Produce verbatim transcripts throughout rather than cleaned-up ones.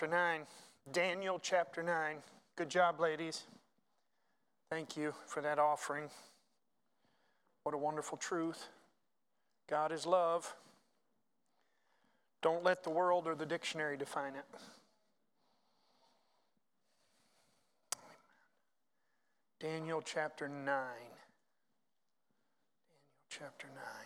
Chapter nine, Daniel chapter nine. Good job, ladies. Thank you for that offering. What a wonderful truth. God is love. Don't let the world or the dictionary define it. Daniel chapter nine. Daniel chapter nine.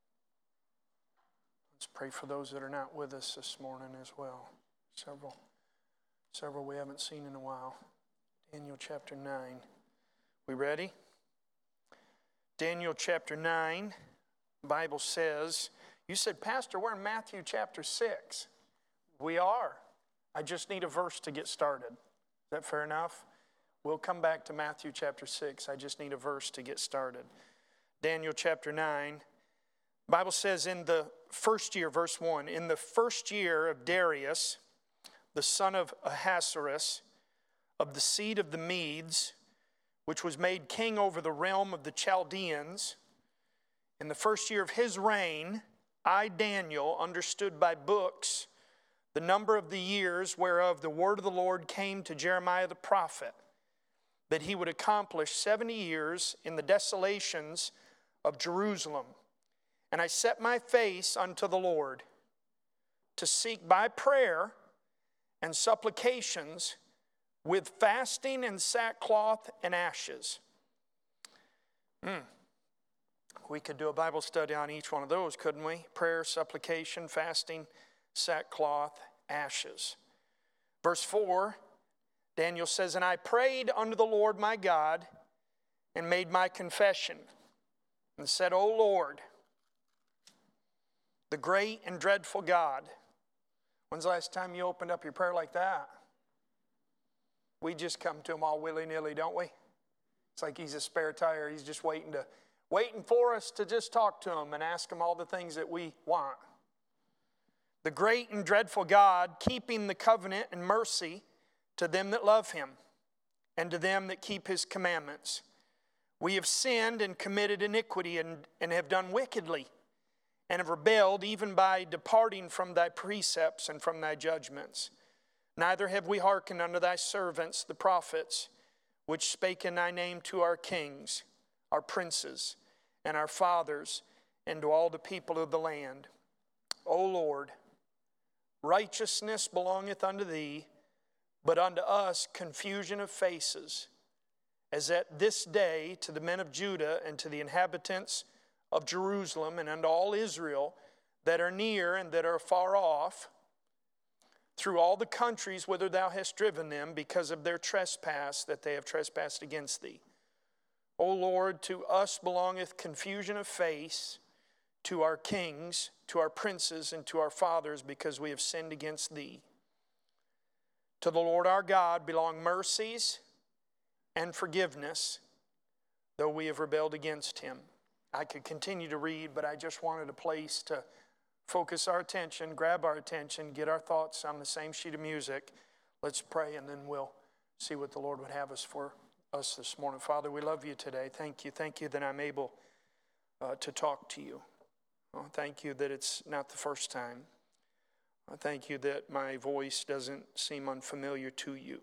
Let's pray for those that are not with us this morning as well. Several, several we haven't seen in a while. Daniel chapter nine. We ready? Daniel chapter nine. The Bible says, you said, Pastor, we're in Matthew chapter six. We are. I just need a verse to get started. Is that fair enough? We'll come back to Matthew chapter six. I just need a verse to get started. Daniel chapter nine. The Bible says in the first year, verse one, in the first year of Darius, the son of Ahasuerus, of the seed of the Medes, which was made king over the realm of the Chaldeans, in the first year of his reign, I, Daniel, understood by books the number of the years whereof the word of the Lord came to Jeremiah the prophet, that he would accomplish seventy years in the desolations of Jerusalem. And I set my face unto the Lord to seek by prayer and supplications with fasting and sackcloth and ashes. Mm. We could do a Bible study on each one of those, couldn't we? Prayer, supplication, fasting, sackcloth, ashes. Verse four, Daniel says, and I prayed unto the Lord my God and made my confession and said, O Lord, the great and dreadful God. When's the last time you opened up your prayer like that? We just come to him all willy-nilly, don't we? It's like he's a spare tire. He's just waiting to, waiting for us to just talk to him and ask him all the things that we want. The great and dreadful God, keeping the covenant and mercy to them that love him and to them that keep his commandments. We have sinned and committed iniquity and, and have done wickedly, and have rebelled even by departing from thy precepts and from thy judgments. Neither have we hearkened unto thy servants, the prophets, which spake in thy name to our kings, our princes, and our fathers, and to all the people of the land. O Lord, righteousness belongeth unto thee, but unto us confusion of faces, as at this day to the men of Judah and to the inhabitants of Jerusalem and unto all Israel that are near and that are far off, through all the countries whither thou hast driven them, because of their trespass that they have trespassed against thee. O Lord, to us belongeth confusion of face, to our kings, to our princes, and to our fathers, because we have sinned against thee. To the Lord our God belong mercies and forgiveness, though we have rebelled against him. I could continue to read, but I just wanted a place to focus our attention, grab our attention, get our thoughts on the same sheet of music. Let's pray, and then we'll see what the Lord would have us for us this morning. Father, we love you today. Thank you. Thank you that I'm able uh, to talk to you. Oh, thank you that it's not the first time. I thank you that my voice doesn't seem unfamiliar to you.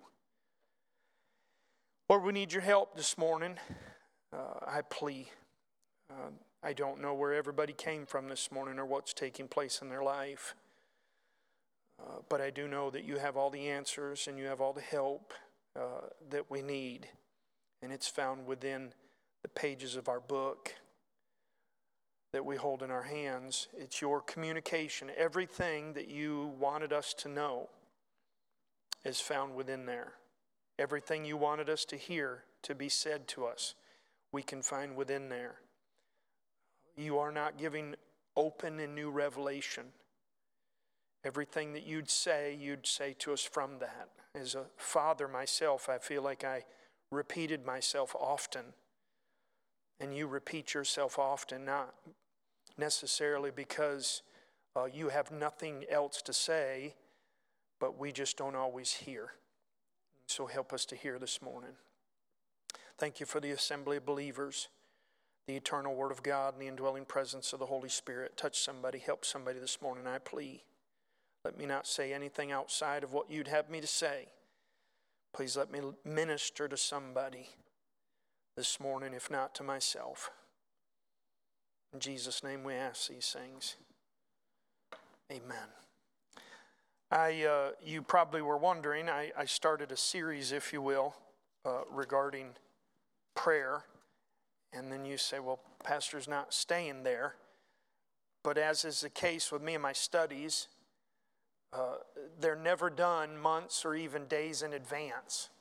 Lord, we need your help this morning. Uh, I plea. Uh, I don't know where everybody came from this morning or what's taking place in their life. Uh, but I do know that you have all the answers and you have all the help uh, that we need. And it's found within the pages of our book that we hold in our hands. It's your communication. Everything that you wanted us to know is found within there. Everything you wanted us to hear to be said to us, we can find within there. You are not giving open and new revelation. Everything that you'd say, you'd say to us from that. As a father myself, I feel like I repeated myself often. And you repeat yourself often, not necessarily because uh, you have nothing else to say, but we just don't always hear. So help us to hear this morning. Thank you for the assembly of believers, the eternal Word of God, and the indwelling presence of the Holy Spirit. Touch somebody, help somebody this morning, I plea. Let me not say anything outside of what you'd have me to say. Please let me minister to somebody this morning, if not to myself. In Jesus' name we ask these things. Amen. I, uh, you probably were wondering, I, I started a series, if you will, uh, regarding prayer. And then you say, well, Pastor's not staying there. But as is the case with me and my studies, uh, they're never done months or even days in advance.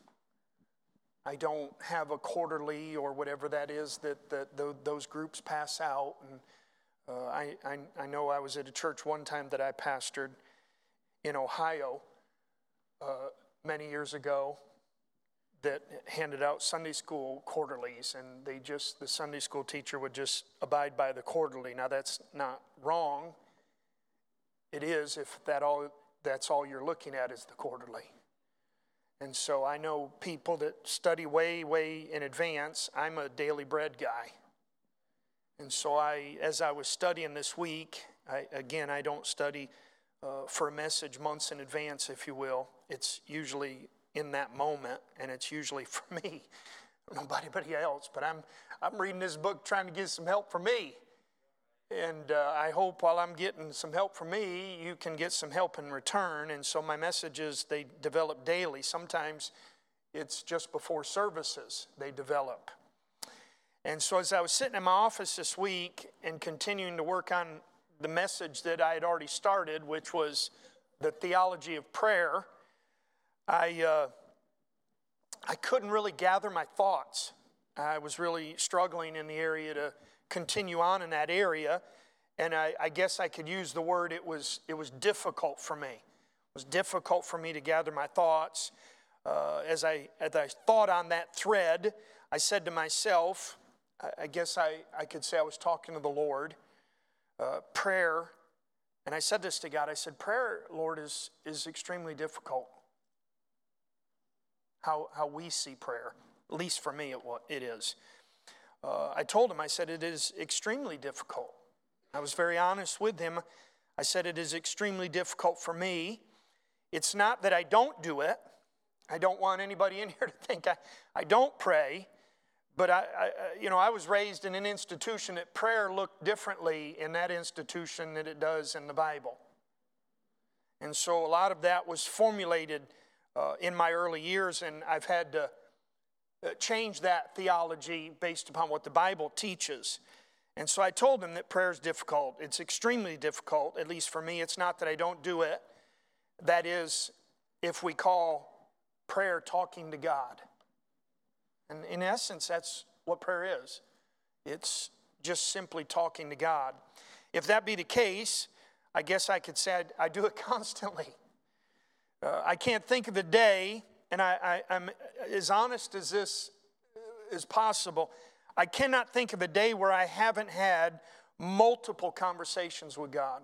I don't have a quarterly or whatever that is that, that those groups pass out. And uh, I, I, I know I was at a church one time that I pastored in Ohio uh, many years ago that handed out Sunday school quarterlies, and they just, the Sunday school teacher would just abide by the quarterly. Now that's not wrong. It is if that all that's all you're looking at is the quarterly. And so I know people that study way, way in advance. I'm a daily bread guy. And so I, as I was studying this week, I, again, I don't study uh, for a message months in advance, if you will. It's usually in that moment, and it's usually for me, nobody else. But I'm I'm reading this book trying to get some help for me. And uh, I hope while I'm getting some help from me, you can get some help in return. And so my messages, they develop daily. Sometimes it's just before services they develop. And so as I was sitting in my office this week and continuing to work on the message that I had already started, which was the theology of prayer, I uh, I couldn't really gather my thoughts. I was really struggling in the area to continue on in that area, and I, I guess I could use the word it was it was difficult for me. It was difficult for me to gather my thoughts. Uh, as I as I thought on that thread, I said to myself, I, I guess I, I could say I was talking to the Lord, uh, prayer, and I said this to God. I said, prayer, Lord, is is extremely difficult. How how we see prayer, at least for me, it it is. Uh, I told him, I said, it is extremely difficult. I was very honest with him. I said, it is extremely difficult for me. It's not that I don't do it. I don't want anybody in here to think I, I don't pray. But, I, I, you know, I was raised in an institution that prayer looked differently in that institution than it does in the Bible. And so a lot of that was formulated uh, in my early years, and I've had to Uh, change that theology based upon what the Bible teaches. And so I told him that prayer is difficult. It's extremely difficult, at least for me. It's not that I don't do it. That is, if we call prayer talking to God. And in essence, that's what prayer is. It's just simply talking to God. If that be the case, I guess I could say I, I do it constantly. Uh, I can't think of a day, and I, I, I'm as honest as this is possible, I cannot think of a day where I haven't had multiple conversations with God.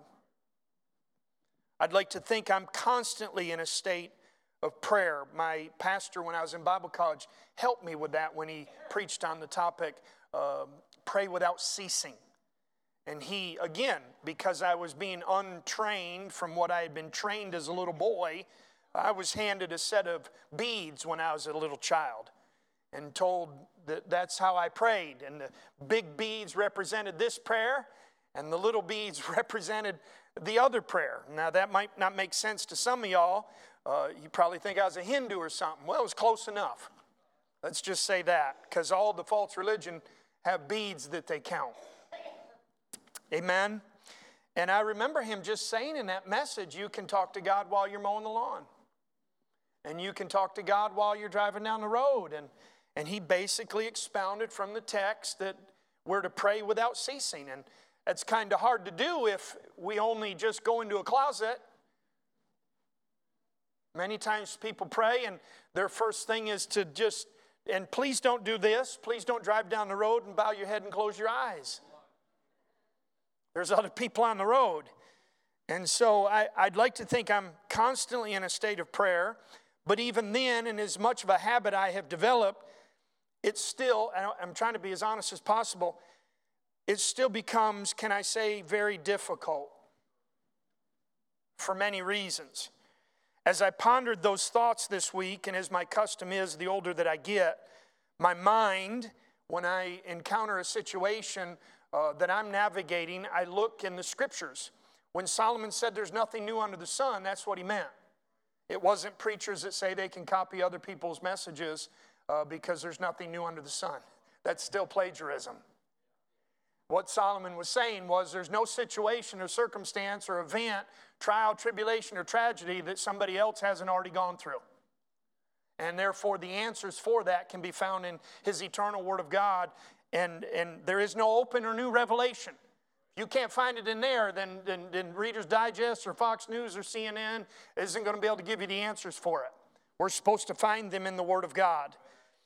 I'd like to think I'm constantly in a state of prayer. My pastor, when I was in Bible college, helped me with that when he preached on the topic, uh, pray without ceasing. And he, again, because I was being untrained from what I had been trained as a little boy, I was handed a set of beads when I was a little child and told that that's how I prayed. And the big beads represented this prayer, and the little beads represented the other prayer. Now, that might not make sense to some of y'all. Uh, you probably think I was a Hindu or something. Well, it was close enough. Let's just say that, because all the false religion have beads that they count. Amen? And I remember him just saying in that message, you can talk to God while you're mowing the lawn. And you can talk to God while you're driving down the road. And, and he basically expounded from the text that we're to pray without ceasing. And that's kind of hard to do if we only just go into a closet. Many times people pray and their first thing is to just, and please don't do this. Please don't drive down the road and bow your head and close your eyes. There's other people on the road. And so I, I'd like to think I'm constantly in a state of prayer. But even then, and as much of a habit I have developed, it's still, I'm trying to be as honest as possible, it still becomes, can I say, very difficult. for many reasons. As I pondered those thoughts this week, and as my custom is, the older that I get, my mind, when I encounter a situation uh, that I'm navigating, I look in the scriptures. When Solomon said there's nothing new under the sun, that's what he meant. It wasn't preachers that say they can copy other people's messages uh, because there's nothing new under the sun. That's still plagiarism. What Solomon was saying was there's no situation or circumstance or event, trial, tribulation, or tragedy that somebody else hasn't already gone through. And therefore the answers for that can be found in his eternal Word of God. And, and there is no open or new revelation. If you can't find it in there, then, then, then Reader's Digest or Fox News or C N N isn't going to be able to give you the answers for it. We're supposed to find them in the Word of God.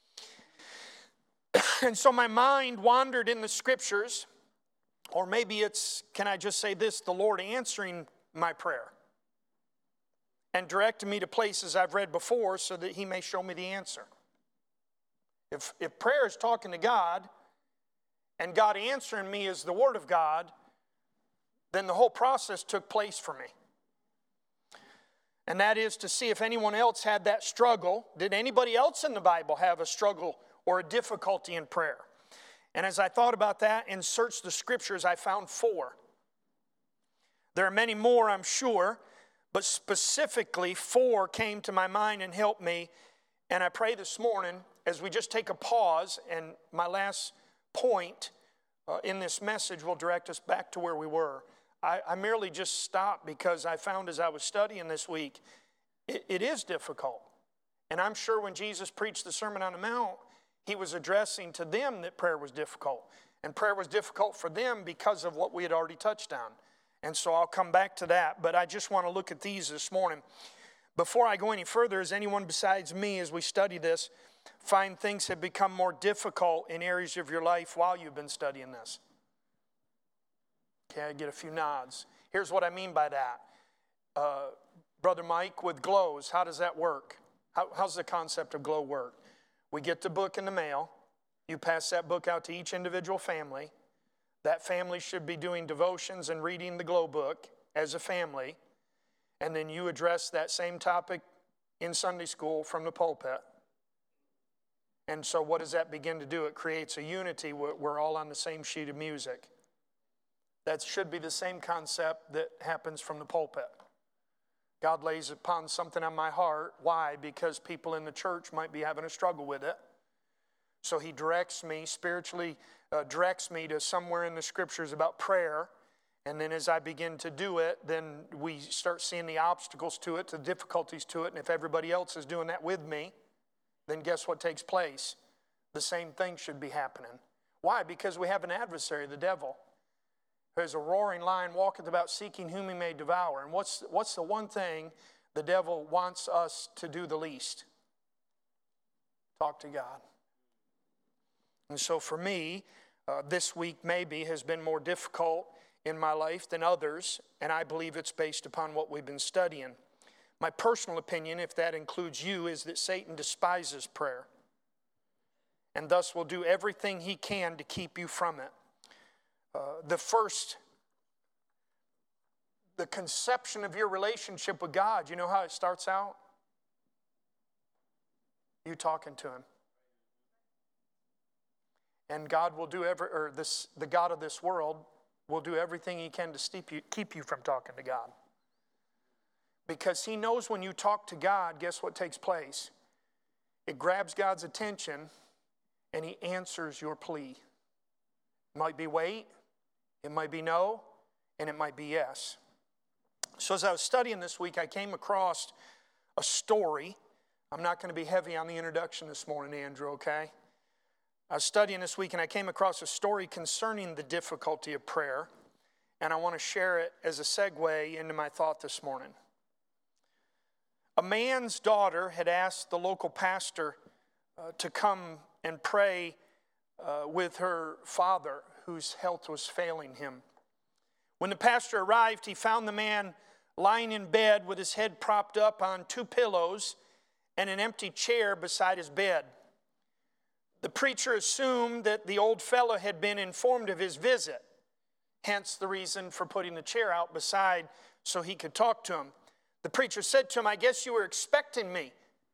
And so my mind wandered in the scriptures, or maybe it's, can I just say this, the Lord answering my prayer and directing me to places I've read before so that he may show me the answer. If, if prayer is talking to God and God answering me is the Word of God, then the whole process took place for me. And that is to see if anyone else had that struggle. Did anybody else in the Bible have a struggle or a difficulty in prayer? And as I thought about that and searched the scriptures, I found four. There are many more, I'm sure, but specifically four came to my mind and helped me. And I pray this morning, as we just take a pause, and my last point uh, in this message will direct us back to where we were. I, I merely just stopped because I found as I was studying this week, it, it is difficult. And I'm sure when Jesus preached the Sermon on the Mount, he was addressing to them that prayer was difficult. And prayer was difficult for them because of what we had already touched on. And so I'll come back to that, but I just want to look at these this morning. Before I go any further, is anyone besides me, as we study this, find things have become more difficult in areas of your life while you've been studying this? Okay, I get a few nods. Here's what I mean by that. Uh, Brother Mike, with glows, how does that work? How, how's the concept of glow work? We get the book in the mail. You pass that book out to each individual family. That family should be doing devotions and reading the glow book as a family. And then you address that same topic in Sunday school from the pulpit. And so what does that begin to do? It creates a unity. We're, we're all on the same sheet of music. That should be the same concept that happens from the pulpit. God lays upon something on my heart. Why? Because people in the church might be having a struggle with it. So he directs me, spiritually uh, directs me to somewhere in the scriptures about prayer. And then as I begin to do it, then we start seeing the obstacles to it, the difficulties to it. And if everybody else is doing that with me, then guess what takes place? The same thing should be happening. Why? Because we have an adversary, the devil. There's a roaring lion walketh about seeking whom he may devour. And what's, what's the one thing the devil wants us to do the least? Talk to God. And so for me, uh, this week maybe has been more difficult in my life than others, and I believe it's based upon what we've been studying. My personal opinion, if that includes you, is that Satan despises prayer and thus will do everything he can to keep you from it. Uh, the first, the conception of your relationship with God, you know how it starts out? You talking to him. And God will do every, or this, the God of this world will do everything he can to steep you, keep you from talking to God. Because he knows when you talk to God, guess what takes place? It grabs God's attention and he answers your plea. It might be wait, it might be no, and it might be yes. So as I was studying this week, I came across a story. I'm not going to be heavy on the introduction this morning, Andrew, okay? I was studying this week and I came across a story concerning the difficulty of prayer, and I want to share it as a segue into my thought this morning. A man's daughter had asked the local pastor uh, to come and pray uh, with her father, whose health was failing him. When the pastor arrived, he found the man lying in bed with his head propped up on two pillows and an empty chair beside his bed. The preacher assumed that the old fellow had been informed of his visit, hence the reason for putting the chair out beside so he could talk to him. The preacher said to him, "I guess you were expecting me."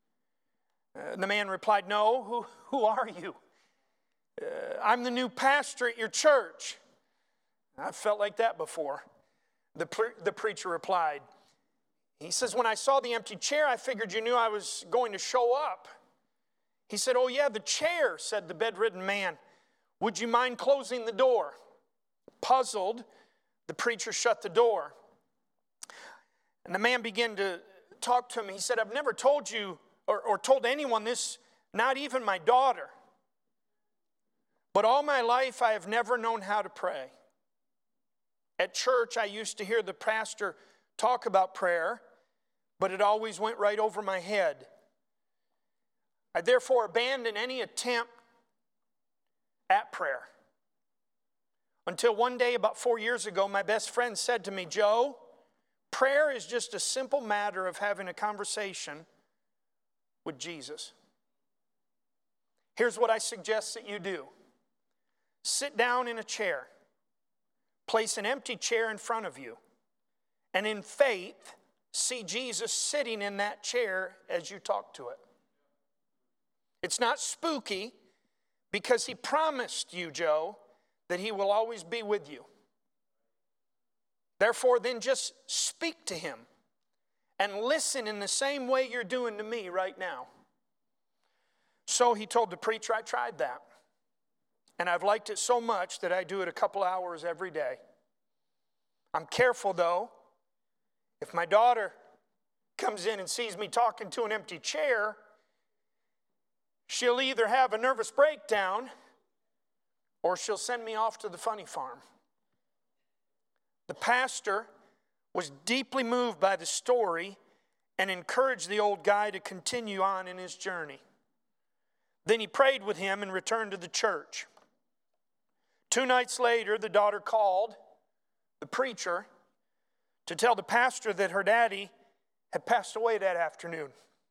Uh, the man replied, "No, who, who are you?" Uh, "I'm the new pastor at your church." I've felt like that before. The, pre- the preacher replied, he says, "When I saw the empty chair, I figured you knew I was going to show up." He said, "Oh yeah, the chair," said the bedridden man. "Would you mind closing the door?" Puzzled, the preacher shut the door. And the man began to talk to him. He said, "I've never told you or, or told anyone this, not even my daughter. But all my life I have never known how to pray. At church, I used to hear the pastor talk about prayer, but it always went right over my head. I therefore abandoned any attempt at prayer. Until one day, about four years ago, my best friend said to me, 'Joe, prayer is just a simple matter of having a conversation with Jesus. Here's what I suggest that you do. Sit down in a chair. Place an empty chair in front of you. And in faith, see Jesus sitting in that chair as you talk to it.' It's not spooky because he promised you, Joe, that he will always be with you. Therefore, then just speak to him and listen in the same way you're doing to me right now." So he told the preacher, "I tried that. And I've liked it so much that I do it a couple hours every day. I'm careful, though. If my daughter comes in and sees me talking to an empty chair, she'll either have a nervous breakdown or she'll send me off to the funny farm." The pastor was deeply moved by the story and encouraged the old guy to continue on in his journey. Then he prayed with him and returned to the church. Two nights later, the daughter called the preacher to tell the pastor that her daddy had passed away that afternoon.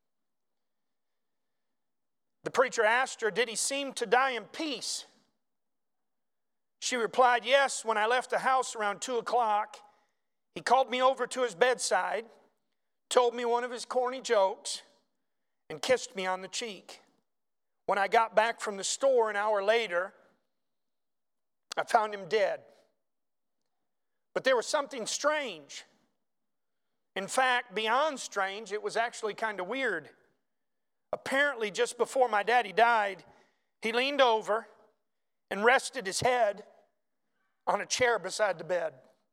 The preacher asked her, "Did he seem to die in peace?" She replied, "Yes, when I left the house around two o'clock, he called me over to his bedside, told me one of his corny jokes, and kissed me on the cheek. When I got back from the store an hour later, I found him dead. But there was something strange. In fact, beyond strange, it was actually kind of weird. Apparently, just before my daddy died, he leaned over and rested his head on a chair beside the bed."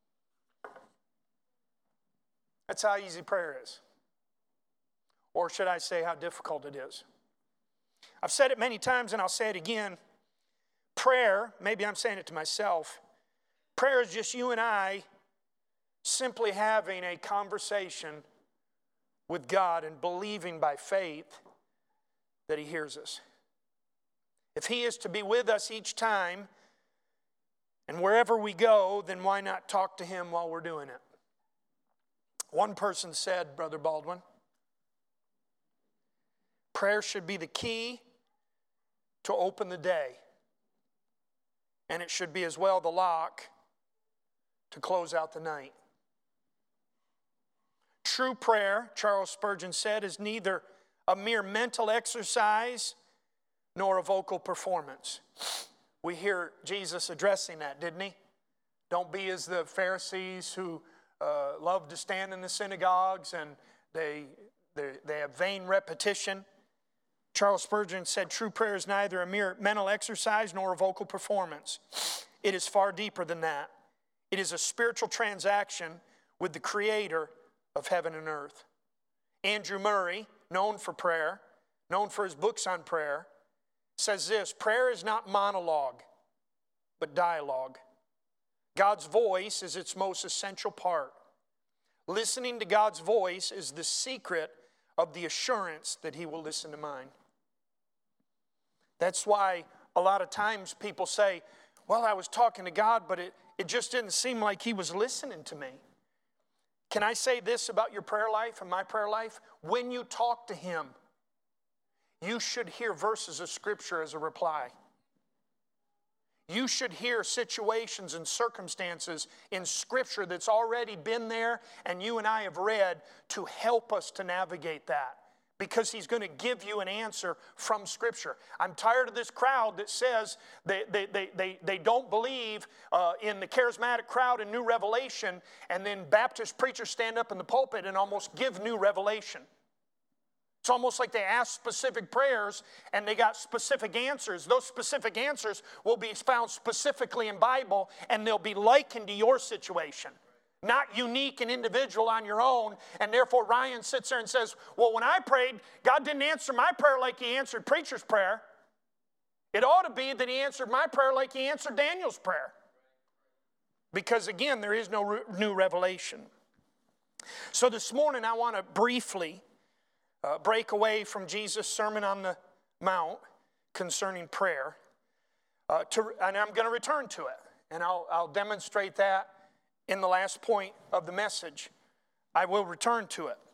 That's how easy prayer is. Or should I say how difficult it is. I've said it many times and I'll say it again. Prayer, maybe I'm saying it to myself, prayer is just you and I simply having a conversation with God and believing by faith that he hears us. If he is to be with us each time and wherever we go, then why not talk to him while we're doing it? One person said, Brother Baldwin, prayer should be the key to open the day. And it should be as well the lock to close out the night. True prayer, Charles Spurgeon said, is neither a mere mental exercise nor a vocal performance. We hear Jesus addressing that, didn't he? Don't be as the Pharisees who uh, love to stand in the synagogues and they, they, they have vain repetition. Charles Spurgeon said, true prayer is neither a mere mental exercise nor a vocal performance. It is far deeper than that. It is a spiritual transaction with the Creator of heaven and earth. Andrew Murray, known for prayer, known for his books on prayer, says this: prayer is not monologue, but dialogue. God's voice is its most essential part. Listening to God's voice is the secret of the assurance that he will listen to mine. That's why a lot of times people say, well, I was talking to God, but it, it just didn't seem like he was listening to me. Can I say this about your prayer life and my prayer life? When you talk to him, you should hear verses of Scripture as a reply. You should hear situations and circumstances in Scripture that's already been there and you and I have read to help us to navigate that. Because He's going to give you an answer from Scripture. I'm tired of this crowd that says they, they, they, they, they don't believe uh, in the charismatic crowd and new revelation, and then Baptist preachers stand up in the pulpit and almost give new revelation. It's almost like they ask specific prayers and they got specific answers. Those specific answers will be found specifically in Bible, and they'll be likened to your situation. Not unique and individual on your own, and therefore Ryan sits there and says, well, when I prayed, God didn't answer my prayer like He answered preacher's prayer. It ought to be that He answered my prayer like He answered Daniel's prayer. Because again, there is no new revelation. So this morning I want to briefly uh, break away from Jesus' Sermon on the Mount concerning prayer. Uh, to, and I'm going to return to it, and I'll, I'll demonstrate that in the last point of the message. I will return to it.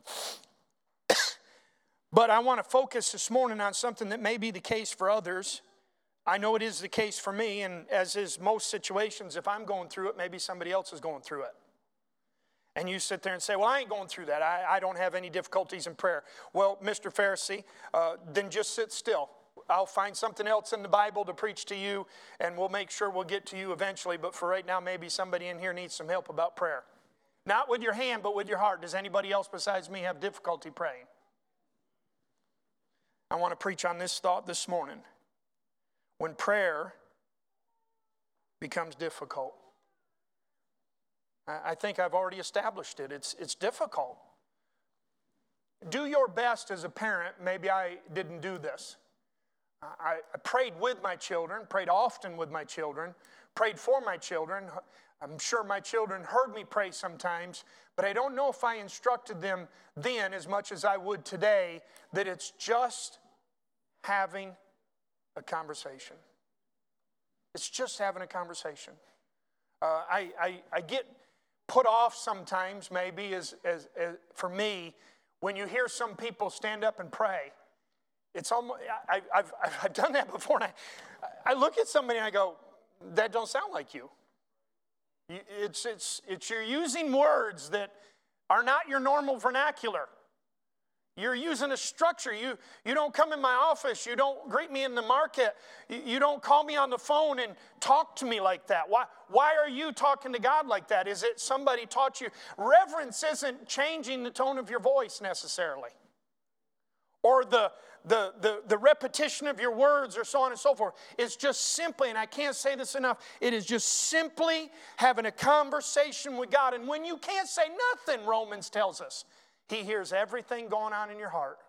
But I want to focus this morning on something that may be the case for others. I know it is the case for me, and as is most situations, if I'm going through it, maybe somebody else is going through it. And you sit there and say, well, I ain't going through that. I, I don't have any difficulties in prayer. Well, Mister Pharisee, uh, then just sit still. I'll find something else in the Bible to preach to you, and we'll make sure we'll get to you eventually. But for right now, maybe somebody in here needs some help about prayer. Not with your hand, but with your heart. Does anybody else besides me have difficulty praying? I want to preach on this thought this morning. When prayer becomes difficult. I think I've already established it. It's, it's difficult. Do your best as a parent. Maybe I didn't do this. I, I prayed with my children, prayed often with my children, prayed for my children. I'm sure my children heard me pray sometimes, but I don't know if I instructed them then as much as I would today that it's just having a conversation. It's just having a conversation. Uh, I, I, I get put off sometimes maybe as, as, as for me when you hear some people stand up and pray. It's almost, I, I've, I've done that before, and I, I look at somebody and I go, that don't sound like you. It's, it's, it's you're using words that are not your normal vernacular. You're using a structure. You, you don't come in my office. You don't greet me in the market. You, you don't call me on the phone and talk to me like that. Why, why are you talking to God like that? Is it somebody taught you? Reverence isn't changing the tone of your voice necessarily. Or the, the, the, the repetition of your words or so on and so forth. It's just simply, and I can't say this enough, it is just simply having a conversation with God. And when you can't say nothing, Romans tells us, He hears everything going on in your heart.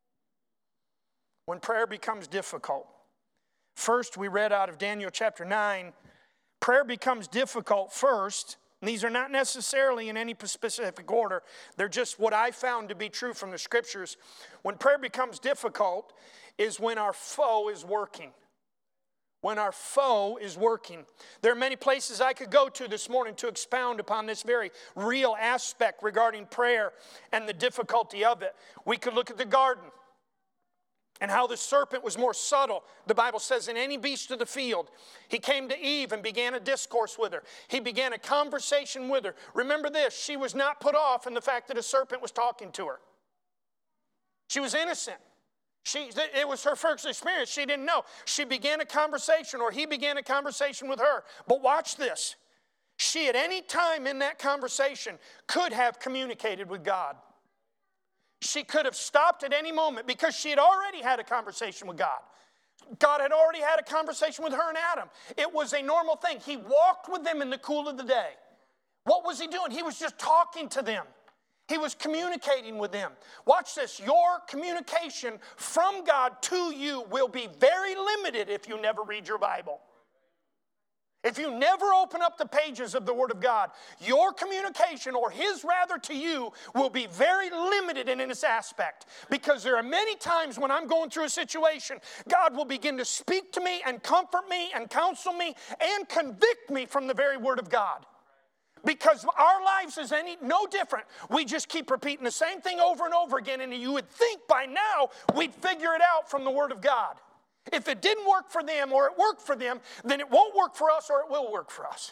When prayer becomes difficult. First, we read out of Daniel chapter nine, prayer becomes difficult first. And these are not necessarily in any specific order. They're just what I found to be true from the Scriptures. When prayer becomes difficult is when our foe is working. When our foe is working. There are many places I could go to this morning to expound upon this very real aspect regarding prayer and the difficulty of it. We could look at the garden and how the serpent was more subtle. The Bible says, than any beast of the field. He came to Eve and began a discourse with her. He began a conversation with her. Remember this, she was not put off in the fact that a serpent was talking to her. She was innocent. She, it was her first experience. She didn't know. She began a conversation, or he began a conversation with her. But watch this. She at any time in that conversation could have communicated with God. She could have stopped at any moment because she had already had a conversation with God. God had already had a conversation with her and Adam. It was a normal thing. He walked with them in the cool of the day. What was he doing? He was just talking to them. He was communicating with them. Watch this. Your communication from God to you will be very limited if you never read your Bible. If you never open up the pages of the Word of God, your communication, or His rather to you, will be very limited in its aspect. Because there are many times when I'm going through a situation, God will begin to speak to me and comfort me and counsel me and convict me from the very Word of God. Because our lives is any no different. We just keep repeating the same thing over and over again, and you would think by now we'd figure it out from the Word of God. If it didn't work for them or it worked for them, then it won't work for us or it will work for us.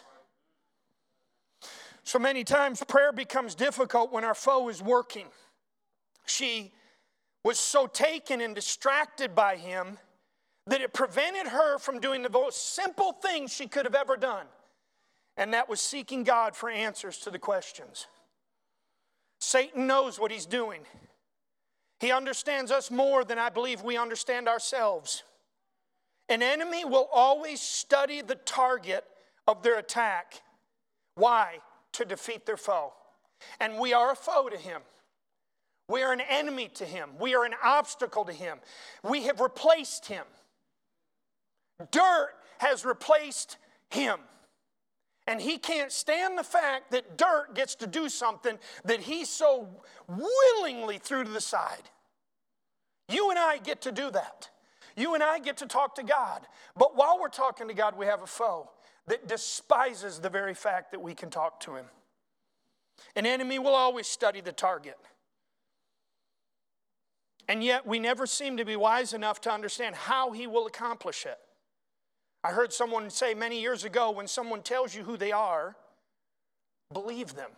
So many times prayer becomes difficult when our foe is working. She was so taken and distracted by him that it prevented her from doing the most simple thing she could have ever done. And that was seeking God for answers to the questions. Satan knows what he's doing. He understands us more than I believe we understand ourselves. An enemy will always study the target of their attack. Why? To defeat their foe. And we are a foe to him. We are an enemy to him. We are an obstacle to him. We have replaced him. Dirt has replaced him. And he can't stand the fact that dirt gets to do something that he so willingly threw to the side. You and I get to do that. You and I get to talk to God. But while we're talking to God, we have a foe that despises the very fact that we can talk to him. An enemy will always study the target. And yet we never seem to be wise enough to understand how he will accomplish it. I heard someone say many years ago, when someone tells you who they are, believe them.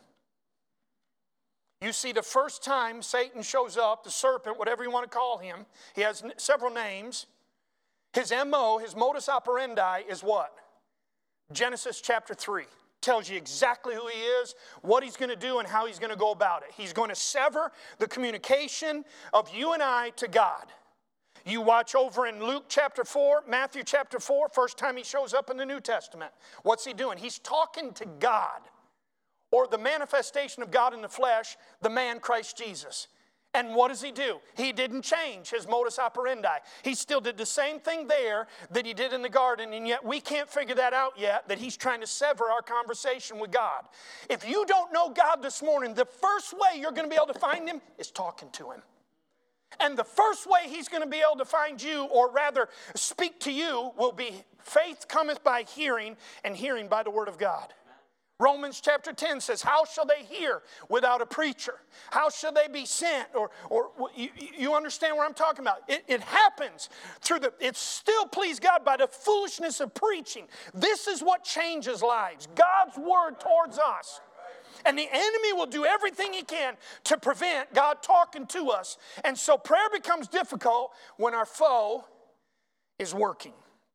You see, the first time Satan shows up, the serpent, whatever you want to call him, he has several names. His M O, his modus operandi is what? Genesis chapter three. Tells you exactly who he is, what he's going to do, and how he's going to go about it. He's going to sever the communication of you and I to God. You watch over in Luke chapter four, Matthew chapter four, first time he shows up in the New Testament. What's he doing? He's talking to God, or the manifestation of God in the flesh, the man Christ Jesus. And what does he do? He didn't change his modus operandi. He still did the same thing there that he did in the garden, and yet we can't figure that out yet, that he's trying to sever our conversation with God. If you don't know God this morning, the first way you're going to be able to find him is talking to him. And the first way he's going to be able to find you, or rather speak to you, will be faith cometh by hearing, and hearing by the word of God. Romans chapter ten says, how shall they hear without a preacher? How shall they be sent? Or, or you, you understand what I'm talking about? It, it happens through the, it still pleased God by the foolishness of preaching. This is what changes lives. God's word towards us. And the enemy will do everything he can to prevent God talking to us. And so prayer becomes difficult when our foe is working.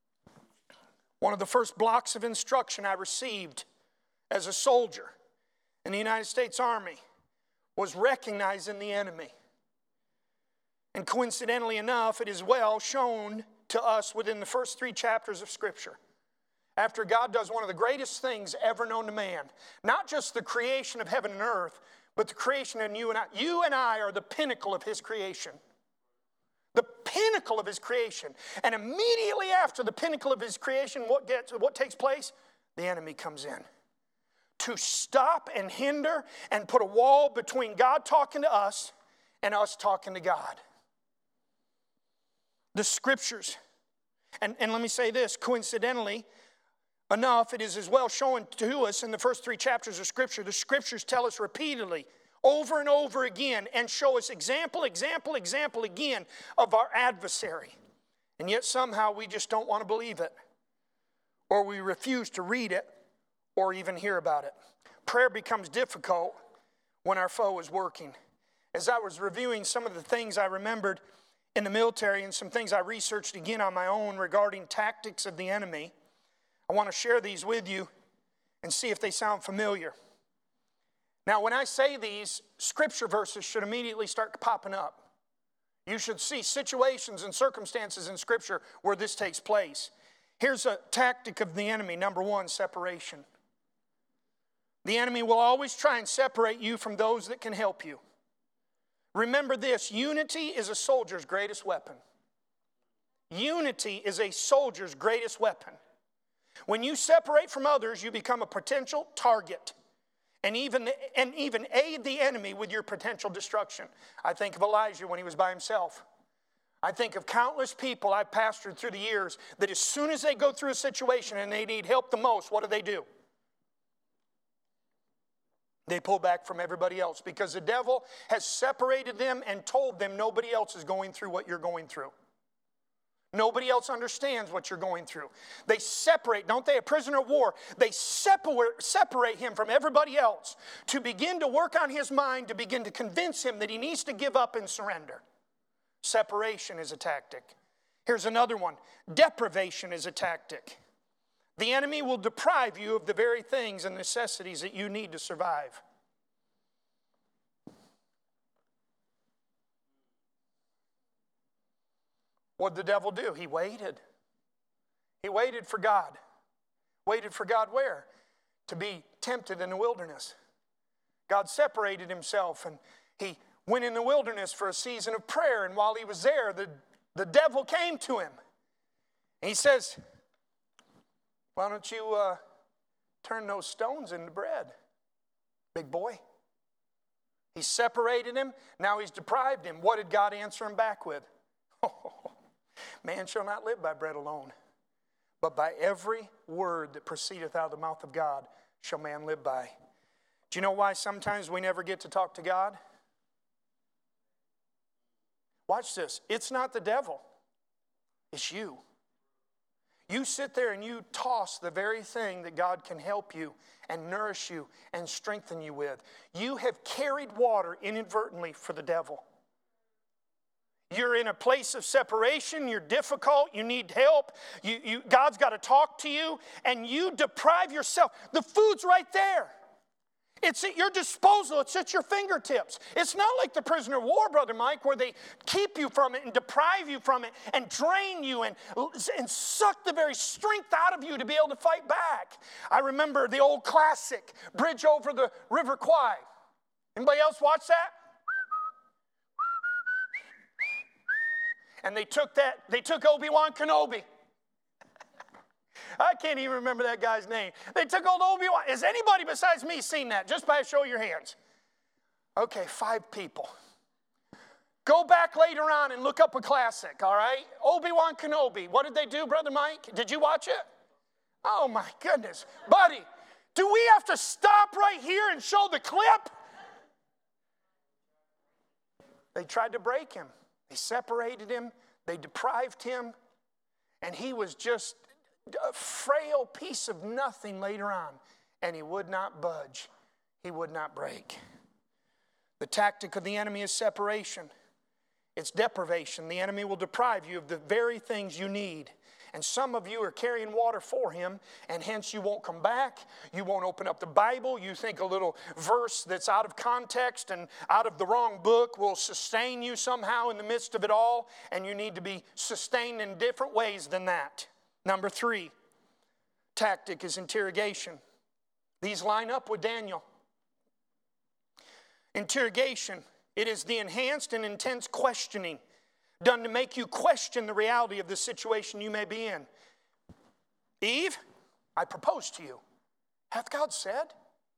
One of the first blocks of instruction I received as a soldier in the United States Army was recognizing the enemy. And coincidentally enough, it is well shown to us within the first three chapters of Scripture. After God does one of the greatest things ever known to man, not just the creation of heaven and earth, but the creation of you and I. You and I are the pinnacle of his creation. The pinnacle of his creation. And immediately after the pinnacle of his creation, what gets, what takes place? The enemy comes in to stop and hinder and put a wall between God talking to us and us talking to God. The Scriptures, and, and let me say this, coincidentally enough, it is as well shown to us in the first three chapters of Scripture. The Scriptures tell us repeatedly, over and over again, and show us example, example, example again of our adversary. And yet somehow we just don't want to believe it, or we refuse to read it, or even hear about it. Prayer becomes difficult when our foe is working. As I was reviewing some of the things I remembered in the military and some things I researched again on my own regarding tactics of the enemy, I want to share these with you and see if they sound familiar. Now, when I say these, scripture verses should immediately start popping up. You should see situations and circumstances in Scripture where this takes place. Here's a tactic of the enemy. Number one, separation. The enemy will always try and separate you from those that can help you. Remember this, unity is a soldier's greatest weapon. Unity is a soldier's greatest weapon. When you separate from others, you become a potential target and even, and even aid the enemy with your potential destruction. I think of Elijah when he was by himself. I think of countless people I've pastored through the years that as soon as they go through a situation and they need help the most, what do they do? They pull back from everybody else because the devil has separated them and told them nobody else is going through what you're going through. Nobody else understands what you're going through. They separate, don't they? A prisoner of war. They separate, separate him from everybody else to begin to work on his mind, to begin to convince him that he needs to give up and surrender. Separation is a tactic. Here's another one. Deprivation is a tactic. The enemy will deprive you of the very things and necessities that you need to survive. What did the devil do? He waited. He waited for God. Waited for God where? To be tempted in the wilderness. God separated himself and he went in the wilderness for a season of prayer. And while he was there, the, the devil came to him. And he says, why don't you uh, turn those stones into bread, big boy? He separated him. Now he's deprived him. What did God answer him back with? Man shall not live by bread alone, but by every word that proceedeth out of the mouth of God shall man live by. Do you know why sometimes we never get to talk to God? Watch this. It's not the devil. It's you. You sit there and you toss the very thing that God can help you and nourish you and strengthen you with. You have carried water inadvertently for the devil. You're in a place of separation, you're difficult, you need help, you, you, God's got to talk to you, and you deprive yourself. The food's right there. It's at your disposal. It's at your fingertips. It's not like the prisoner of war, Brother Mike, where they keep you from it and deprive you from it and drain you and, and suck the very strength out of you to be able to fight back. I remember the old classic, Bridge Over the River Kwai. Anybody else watch that? And they took that, they took Obi-Wan Kenobi. I can't even remember that guy's name. They took old Obi-Wan. Has anybody besides me seen that? Just by a show of your hands. Okay, five people. Go back later on and look up a classic, all right? Obi-Wan Kenobi. What did they do, Brother Mike? Did you watch it? Oh, my goodness. Buddy, do we have to stop right here and show the clip? They tried to break him. They separated him. They deprived him. And he was just a frail piece of nothing later on. And he would not budge. He would not break. The tactic of the enemy is separation. It's deprivation. The enemy will deprive you of the very things you need. And some of you are carrying water for him, and hence you won't come back. You won't open up the Bible. You think a little verse that's out of context and out of the wrong book will sustain you somehow in the midst of it all, and you need to be sustained in different ways than that. Number three, tactic is interrogation. These line up with Daniel. Interrogation, it is the enhanced and intense questioning done to make you question the reality of the situation you may be in. Eve, I propose to you. Hath God said?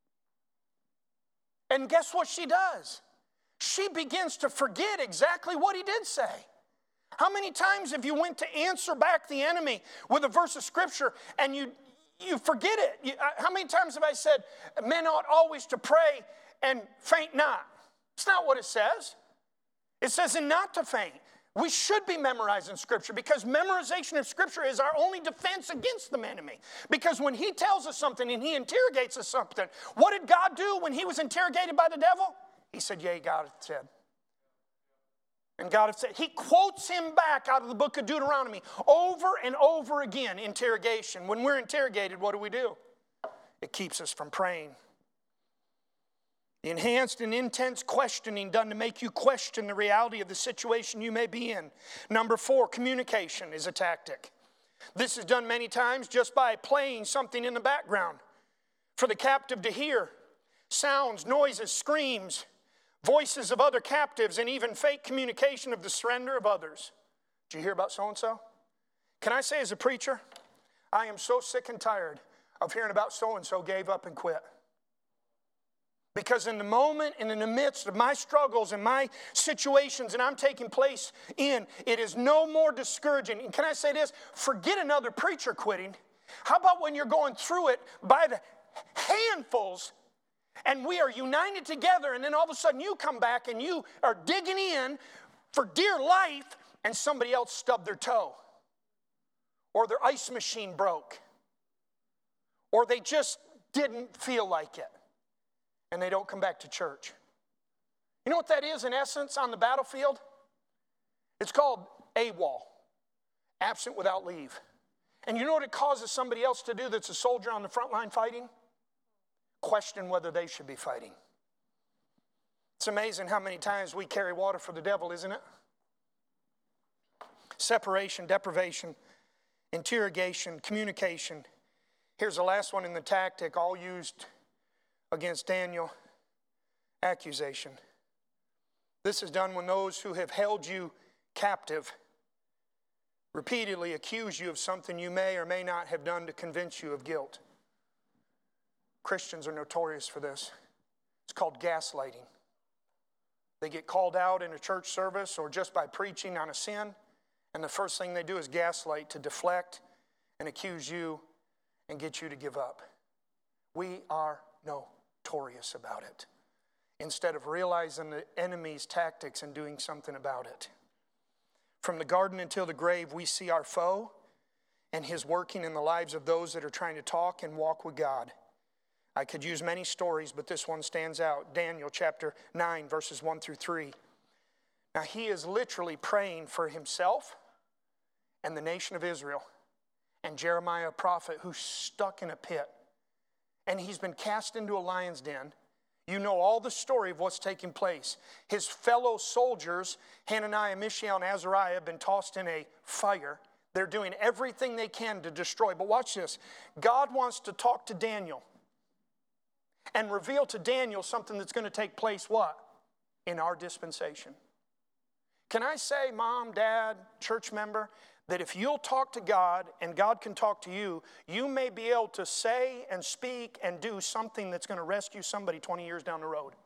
And guess what she does? She begins to forget exactly what he did say. How many times have you went to answer back the enemy with a verse of Scripture and you, you forget it? You, how many times have I said, men ought always to pray and faint not? It's not what it says. It says, and not to faint. We should be memorizing Scripture because memorization of Scripture is our only defense against the enemy. Because when he tells us something and he interrogates us something, what did God do when he was interrogated by the devil? He said, yea, God hath said. And God hath said. He quotes him back out of the book of Deuteronomy over and over again, interrogation. When we're interrogated, what do we do? It keeps us from praying. Enhanced and intense questioning done to make you question the reality of the situation you may be in. Number four, communication is a tactic. This is done many times just by playing something in the background for the captive to hear. Sounds, noises, screams, voices of other captives, and even fake communication of the surrender of others. Did you hear about so-and-so? Can I say as a preacher, I am so sick and tired of hearing about so-and-so gave up and quit. Because in the moment and in the midst of my struggles and my situations and I'm taking place in, it is no more discouraging. And can I say this? Forget another preacher quitting. How about when you're going through it by the handfuls and we are united together and then all of a sudden you come back and you are digging in for dear life and somebody else stubbed their toe. or their ice machine broke, or they just didn't feel like it, and they don't come back to church. You know what that is in essence on the battlefield? It's called AWOL, absent without leave. And you know what it causes somebody else to do that's a soldier on the front line fighting? Question whether they should be fighting. It's amazing how many times we carry water for the devil, isn't it? Separation, deprivation, interrogation, communication. Here's the last one in the tactic, all used against Daniel: accusation. This is done when those who have held you captive repeatedly accuse you of something you may or may not have done to convince you of guilt. Christians are notorious for this. It's called gaslighting. They get called out in a church service or just by preaching on a sin, and the first thing they do is gaslight to deflect and accuse you and get you to give up. We are notorious about it, instead of realizing the enemy's tactics and doing something about it. From the garden until the grave, we see our foe and his working in the lives of those that are trying to talk and walk with God. I could use many stories, but this one stands out. Daniel chapter nine, verses one through three. Now he is literally praying for himself and the nation of Israel, and Jeremiah, a prophet, who's stuck in a pit. And he's been cast into a lion's den. You know all the story of what's taking place. His fellow soldiers, Hananiah, Mishael, and Azariah, have been tossed in a fire. They're doing everything they can to destroy. But watch this. God wants to talk to Daniel and reveal to Daniel something that's going to take place, what? In our dispensation. Can I say, mom, dad, church member, that if you'll talk to God and God can talk to you, you may be able to say and speak and do something that's going to rescue somebody twenty years down the road.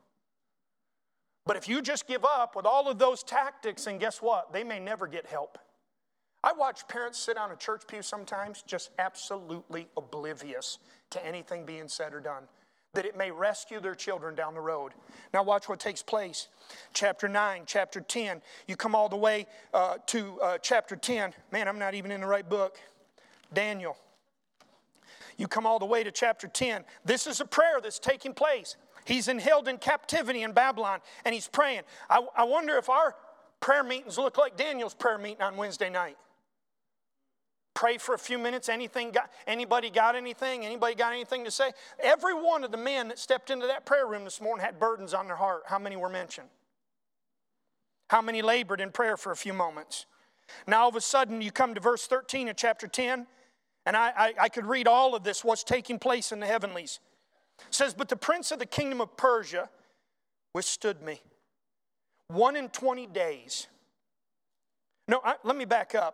But if you just give up with all of those tactics, and guess what? They may never get help. I watch parents sit on a church pew sometimes just absolutely oblivious to anything being said or done, that it may rescue their children down the road. Now watch what takes place. Chapter nine, chapter ten. You come all the way uh, to uh, chapter ten. Man, I'm not even in the right book. Daniel. You come all the way to chapter ten. This is a prayer that's taking place. He's in, held in captivity in Babylon, and he's praying. I, I wonder if our prayer meetings look like Daniel's prayer meeting on Wednesday night. Pray for a few minutes. Anything got, anybody got anything? Anybody got anything to say? Every one of the men that stepped into that prayer room this morning had burdens on their heart. How many were mentioned? How many labored in prayer for a few moments? Now all of a sudden you come to verse thirteen of chapter ten, and I, I, I could read all of this, what's taking place in the heavenlies. It says, but the prince of the kingdom of Persia withstood me one and twenty days. No, I, let me back up.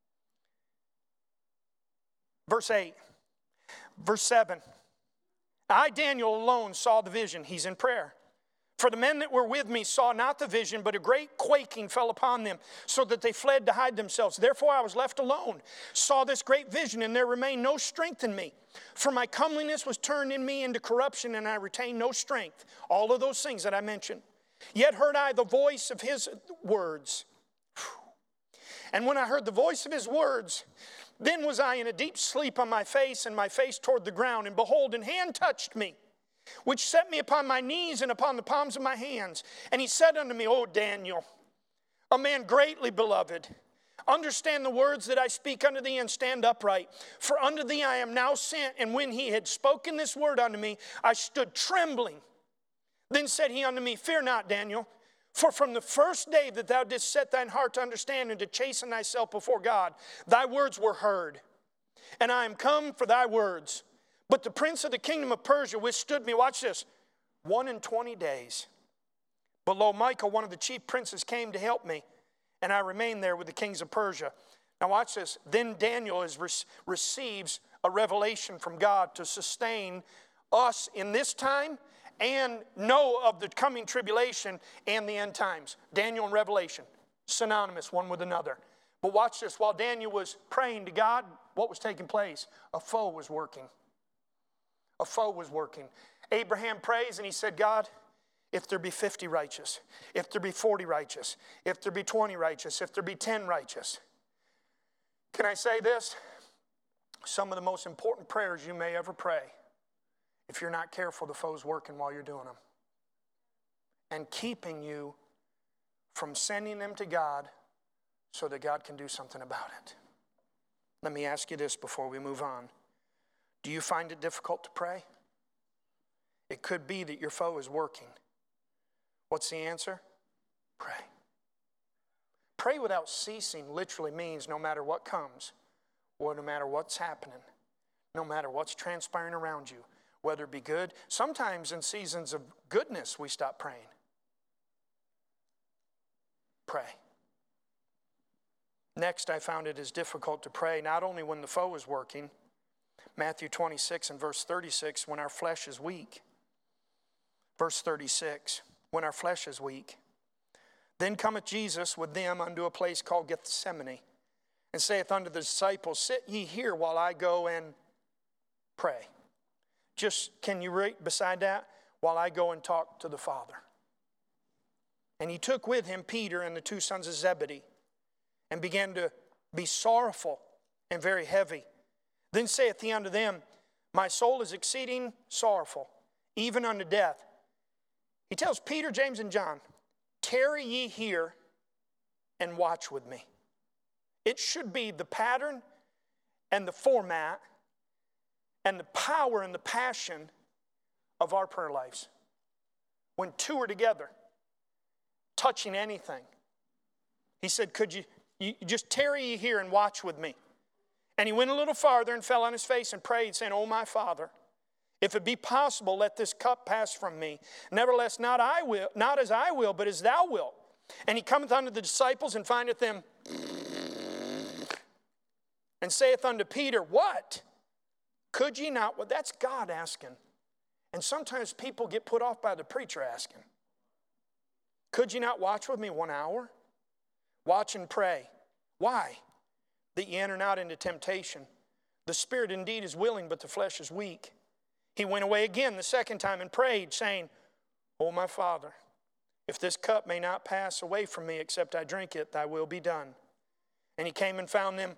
Verse eight, verse seven. I, Daniel, alone saw the vision. He's in prayer. For the men that were with me saw not the vision, but a great quaking fell upon them, so that they fled to hide themselves. Therefore I was left alone, saw this great vision, and there remained no strength in me. For my comeliness was turned in me into corruption, and I retained no strength. All of those things that I mentioned. Yet heard I the voice of his words. And when I heard the voice of his words, then was I in a deep sleep on my face, and my face toward the ground. And behold, an hand touched me, which set me upon my knees and upon the palms of my hands. And he said unto me, O Daniel, a man greatly beloved, understand the words that I speak unto thee, and stand upright. For unto thee I am now sent. And when he had spoken this word unto me, I stood trembling. Then said he unto me, fear not, Daniel. For from the first day that thou didst set thine heart to understand and to chasten thyself before God, thy words were heard. And I am come for thy words. But the prince of the kingdom of Persia withstood me, watch this, one and twenty days. But lo, Michael, one of the chief princes, came to help me, and I remained there with the kings of Persia. Now watch this. Then Daniel is, receives a revelation from God to sustain us in this time and know of the coming tribulation and the end times. Daniel and Revelation, synonymous one with another. But watch this. While Daniel was praying to God, what was taking place? A foe was working. A foe was working. Abraham prays and he said, God, if there be fifty righteous, if there be forty righteous, if there be twenty righteous, if there be ten righteous. Can I say this? some of the most important prayers you may ever pray, if you're not careful, the foe's working while you're doing them and keeping you from sending them to God so that God can do something about it. Let me ask you this before we move on. Do you find it difficult to pray? It could be that your foe is working. What's the answer? Pray. Pray without ceasing literally means no matter what comes, or no matter what's happening, no matter what's transpiring around you, whether it be good. Sometimes in seasons of goodness, we stop praying. Pray. Next, I found it is difficult to pray not only when the foe is working, Matthew twenty-six and verse thirty-six, when our flesh is weak. Verse thirty-six, when our flesh is weak. Then cometh Jesus with them unto a place called Gethsemane, and saith unto the disciples, sit ye here while I go and pray. Just, can you read beside that? While I go and talk to the Father. And he took with him Peter and the two sons of Zebedee, and began to be sorrowful and very heavy. Then saith he unto them, my soul is exceeding sorrowful, even unto death. He tells Peter, James, and John, tarry ye here and watch with me. It should be the pattern and the format and the power and the passion of our prayer lives. When two are together, touching anything. He said, could you, you just tarry ye here and watch with me? And he went a little farther and fell on his face and prayed, saying, O my Father, if it be possible, let this cup pass from me. Nevertheless, not I will, not as I will, but as thou wilt. And he cometh unto the disciples and findeth them, and saith unto Peter, what? Could ye not? Well, that's God asking. And sometimes people get put off by the preacher asking. Could you not watch with me one hour? Watch and pray. Why? That ye enter not into temptation. The spirit indeed is willing, but the flesh is weak. He went away again the second time and prayed, saying, O my Father, if this cup may not pass away from me except I drink it, thy will be done. And he came and found them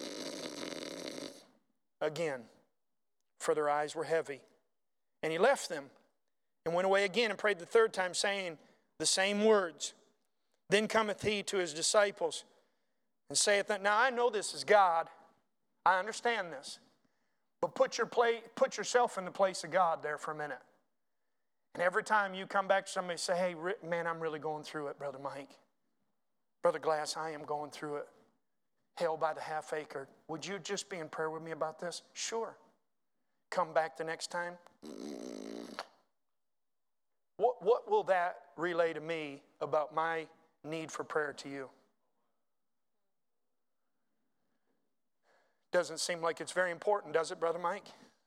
again, for their eyes were heavy. And he left them and went away again and prayed the third time, saying the same words. Then cometh he to his disciples and saith, now I know this is God. I understand this. But put, your play, put yourself in the place of God there for a minute. And every time you come back to somebody and say, hey, man, I'm really going through it, Brother Mike. Brother Glass, I am going through it. Hell by the half acre. Would you just be in prayer with me about this? Sure. Come back the next time. What, what will that relay to me about my need for prayer to you? Doesn't seem like it's very important, does it, Brother Mike?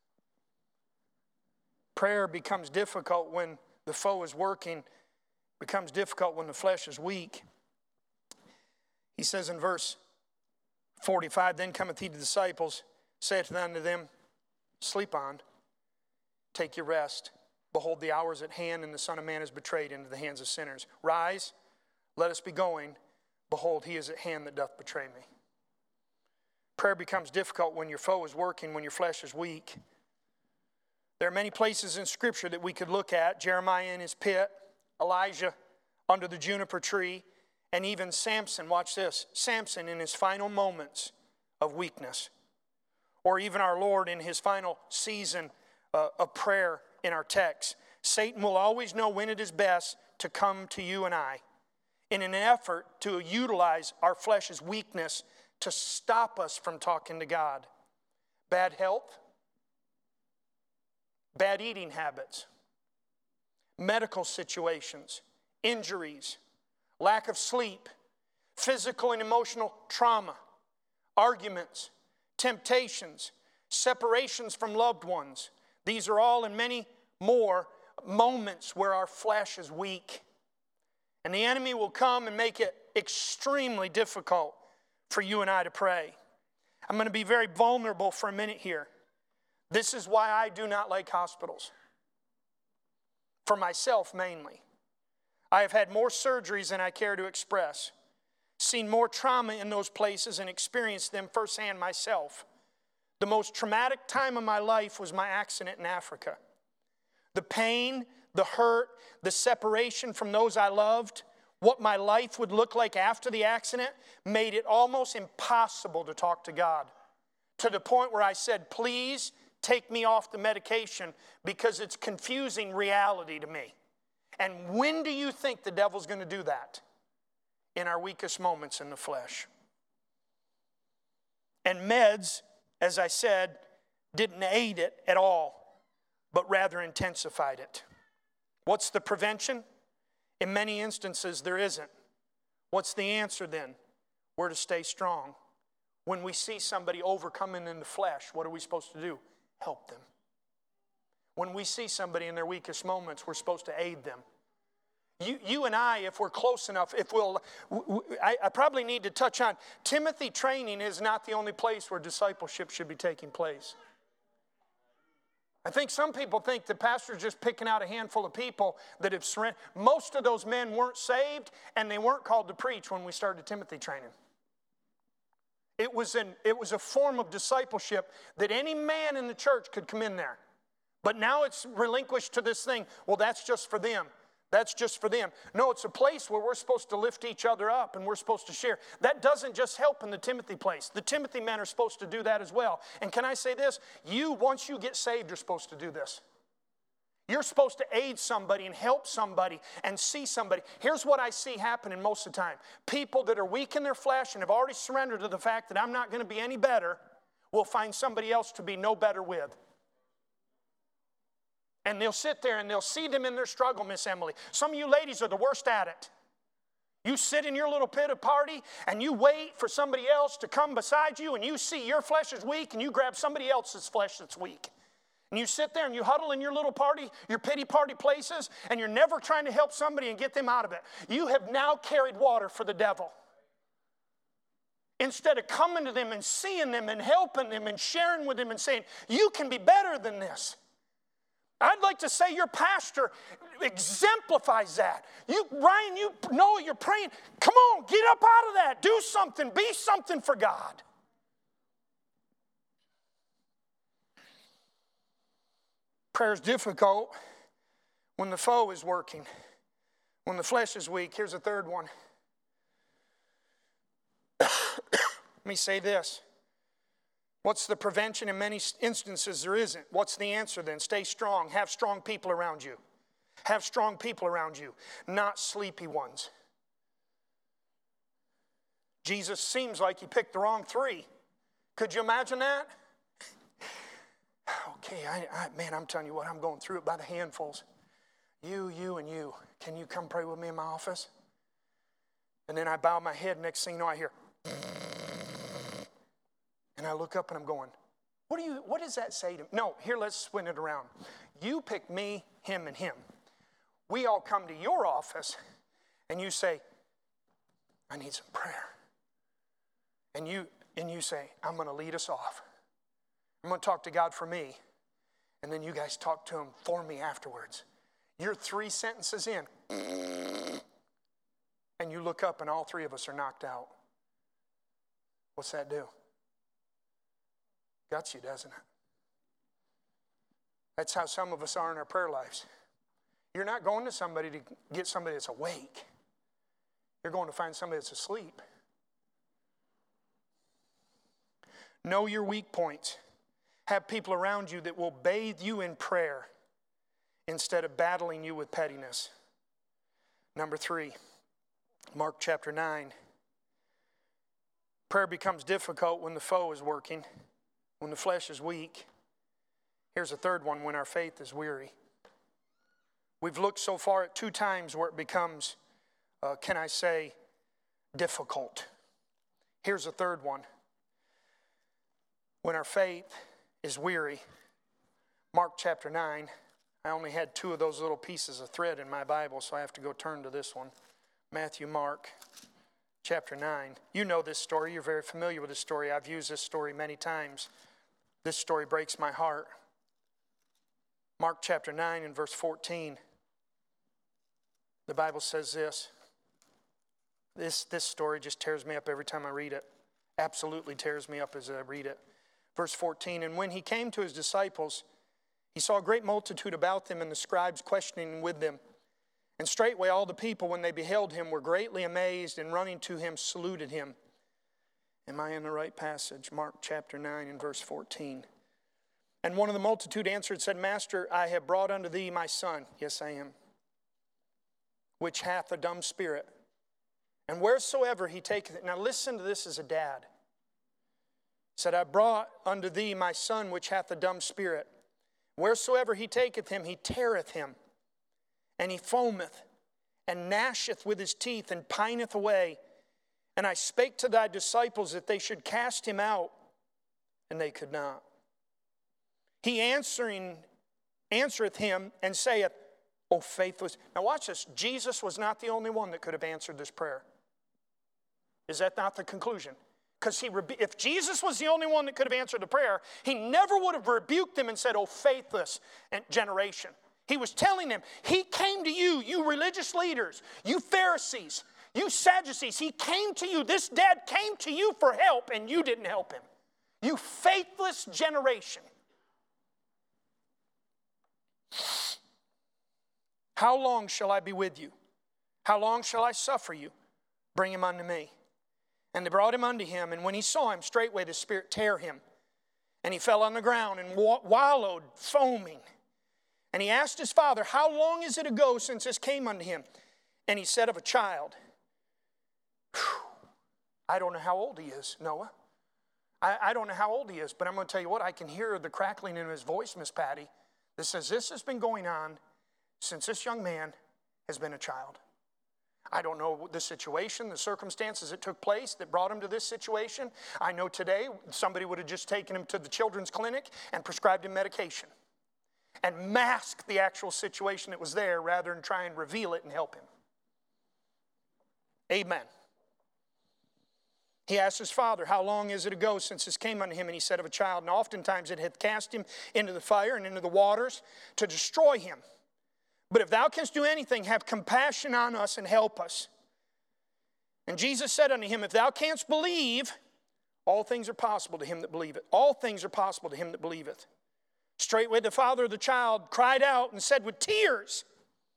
Prayer becomes difficult when the foe is working, becomes difficult when the flesh is weak. He says in verse forty-five, then cometh he to the disciples, saith unto them, sleep on, take your rest. Behold, the hour is at hand, and the Son of Man is betrayed into the hands of sinners. Rise, let us be going. Behold, he is at hand that doth betray me. Prayer becomes difficult when your foe is working, when your flesh is weak. There are many places in Scripture that we could look at. Jeremiah in his pit, Elijah under the juniper tree, and even Samson, watch this, Samson in his final moments of weakness. Or even our Lord in his final season uh, of prayer in our text. Satan will always know when it is best to come to you and I in an effort to utilize our flesh's weakness to stop us from talking to God. Bad health, bad eating habits, medical situations, injuries, lack of sleep, physical and emotional trauma, arguments, temptations, separations from loved ones. These are all and many more moments where our flesh is weak. And the enemy will come and make it extremely difficult for you and I to pray. I'm going to be very vulnerable for a minute here. This is why I do not like hospitals. For myself mainly. I have had more surgeries than I care to express. Seen more trauma in those places and experienced them firsthand myself The most traumatic time of my life was my accident in Africa. The pain, the hurt, the separation from those I loved, what my life would look like after the accident made it almost impossible to talk to God. To the point where I said, please take me off the medication because it's confusing reality to me. And when do you think the devil's going to do that? In our weakest moments in the flesh. And meds, as I said, didn't aid it at all, but rather intensified it. What's the prevention? In many instances, there isn't. What's the answer then? We're to stay strong. When we see somebody overcoming in the flesh, what are we supposed to do? Help them. When we see somebody in their weakest moments, we're supposed to aid them. You, you and I, if we're close enough, if we'll, I, I probably need to touch on, Timothy training is not the only place where discipleship should be taking place. I think some people think the pastor's just picking out a handful of people that have surrendered. Most of those men weren't saved, and they weren't called to preach when we started Timothy training. It was, an, it was a form of discipleship that any man in the church could come in there. But now it's relinquished to this thing, well, that's just for them. That's just for them. No, it's a place where we're supposed to lift each other up and we're supposed to share. That doesn't just help in the Timothy place. The Timothy men are supposed to do that as well. And can I say this? You, once you get saved, you're supposed to do this. You're supposed to aid somebody and help somebody and see somebody. Here's what I see happening most of the time. People that are weak in their flesh and have already surrendered to the fact that I'm not going to be any better will find somebody else to be no better with. And they'll sit there and they'll see them in their struggle, Miss Emily. Some of you ladies are the worst at it. You sit in your little pit of party and you wait for somebody else to come beside you and you see your flesh is weak and you grab somebody else's flesh that's weak. And you sit there and you huddle in your little party, your pity party places, and you're never trying to help somebody and get them out of it. You have now carried water for the devil. Instead of coming to them and seeing them and helping them and sharing with them and saying, you can be better than this. I'd like to say your pastor exemplifies that. You, Ryan, you know you're praying. Come on, get up out of that. Do something. Be something for God. Prayer is difficult when the foe is working. When the flesh is weak. Here's a third one. Let me say this. What's the prevention? In many instances, there isn't. What's the answer then? Stay strong. Have strong people around you. Have strong people around you, not sleepy ones. Jesus seems like he picked the wrong three. Could you imagine that? Okay, I, I, man, I'm telling you what, I'm going through it by the handfuls. You, you, and you. Can you come pray with me in my office? And then I bow my head. Next thing you know, I hear... And I look up and I'm going, what do you? What does that say to me? No, here, let's spin it around. You pick me, him, and him. We all come to your office and you say, I need some prayer. And you, and you say, I'm going to lead us off. I'm going to talk to God for me. And then you guys talk to him for me afterwards. You're three sentences in. And you look up and all three of us are knocked out. What's that do? Guts you, doesn't it? That's how some of us are in our prayer lives. You're not going to somebody to get somebody that's awake. You're going to find somebody that's asleep. Know your weak points. Have people around you that will bathe you in prayer instead of battling you with pettiness. Number three, Mark chapter nine. Prayer becomes difficult when the foe is working. When the flesh is weak. Here's a third one, when our faith is weary. We've looked so far at two times where it becomes, uh, can I say, difficult. Here's a third one. When our faith is weary. Mark chapter nine. I only had two of those little pieces of thread in my Bible, so I have to go turn to this one. Matthew, Mark chapter nine. You know this story. You're very familiar with this story. I've used this story many times. This story breaks my heart. Mark chapter nine and verse fourteen. The Bible says this. This, this story just tears me up every time I read it. Absolutely tears me up as I read it. Verse fourteen, and when he came to his disciples, he saw a great multitude about them and the scribes questioning with them. And straightway all the people, when they beheld him, were greatly amazed, and running to him saluted him. Am I in the right passage? Mark chapter nine and verse fourteen. And one of the multitude answered and said, Master, I have brought unto thee my son. Yes, I am. Which hath a dumb spirit. And wheresoever he taketh it. Now listen to this as a dad. Said, I brought unto thee my son, which hath a dumb spirit. Wheresoever he taketh him, he teareth him. And he foameth, and gnasheth with his teeth, and pineth away. And I spake to thy disciples that they should cast him out, and they could not. He answering, answereth him, and saith, O faithless. Now watch this. Jesus was not the only one that could have answered this prayer. Is that not the conclusion? Because he, if Jesus was the only one that could have answered the prayer, he never would have rebuked them and said, O faithless generation. He was telling them, he came to you, you religious leaders, you Pharisees, you Sadducees. He came to you. This dad came to you for help, and you didn't help him. You faithless generation. How long shall I be with you? How long shall I suffer you? Bring him unto me. And they brought him unto him, and when he saw him, straightway the spirit tare him. And he fell on the ground and wallowed, foaming. And he asked his father, how long is it ago since this came unto him? And he said, of a child. Whew. I don't know how old he is, Noah. I, I don't know how old he is, but I'm going to tell you what, I can hear the crackling in his voice, Miss Patty, that says this has been going on since this young man has been a child. I don't know the situation, the circumstances that took place that brought him to this situation. I know today somebody would have just taken him to the children's clinic and prescribed him medication and masked the actual situation that was there rather than try and reveal it and help him. Amen. He asked his father, how long is it ago since this came unto him? And he said, of a child. And oftentimes it hath cast him into the fire and into the waters to destroy him. But if thou canst do anything, have compassion on us and help us. And Jesus said unto him, if thou canst believe, all things are possible to him that believeth. All things are possible to him that believeth. Straightway the father of the child cried out and said with tears,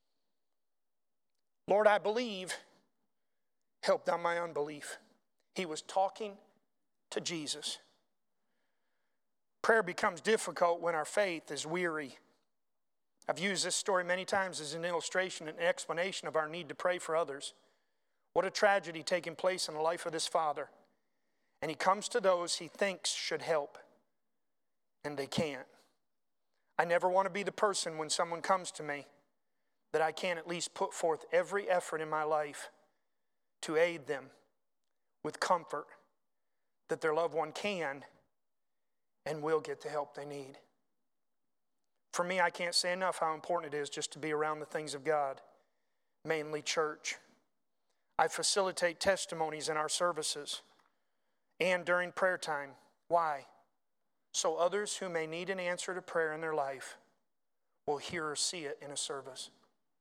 Lord, I believe, help thou my unbelief. He was talking to Jesus. Prayer becomes difficult when our faith is weary. I've used this story many times as an illustration and an explanation of our need to pray for others. What a tragedy taking place in the life of this father. And he comes to those he thinks should help, and they can't. I never want to be the person when someone comes to me that I can't at least put forth every effort in my life to aid them with comfort that their loved one can and will get the help they need. For me, I can't say enough how important it is just to be around the things of God, mainly church. I facilitate testimonies in our services and during prayer time. Why? So others who may need an answer to prayer in their life will hear or see it in a service.